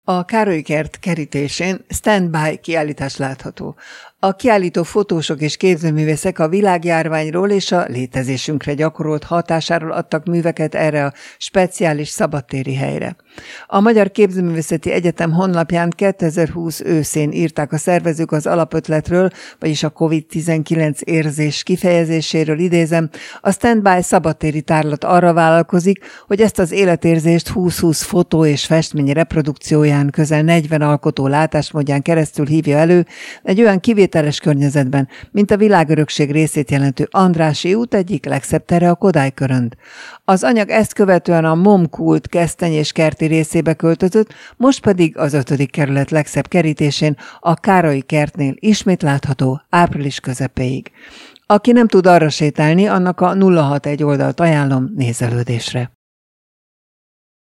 A Károly kert kerítésén stand-by kiállítás látható. A kiállító fotósok és képzőművészek a világjárványról és a létezésünkre gyakorolt hatásáról adtak műveket erre a speciális szabadtéri helyre. A Magyar Képzőművészeti Egyetem honlapján 2020 őszén írták a szervezők az alapötletről, vagyis a COVID-19 érzés kifejezéséről, idézem, a stand-by szabadtéri tárlat arra vállalkozik, hogy ezt az életérzést 2020 fotó és festmény reprodukcióján közel 40 alkotó látásmódján keresztül hívja elő egy olyan kivételes környezetben, mint a világörökség részét jelentő Andrássy út egyik legszebb tere a Kodály-körönd. Az anyag ezt követően a MOM Kult Keszthely és kerti részébe költözött, most pedig az 5. kerület legszebb kerítésén, a Károly kertnél ismét látható április közepéig. Aki nem tud arra sétálni, annak a 061 oldalt ajánlom nézelődésre.